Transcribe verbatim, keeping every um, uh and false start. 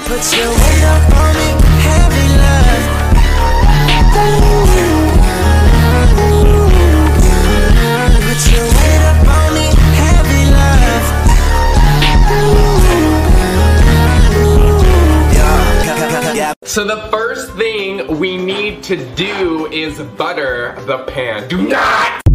Put your weight up on me, heavy love. Put your weight up on me, heavy love. So the first thing we need to do is butter the pan. Do not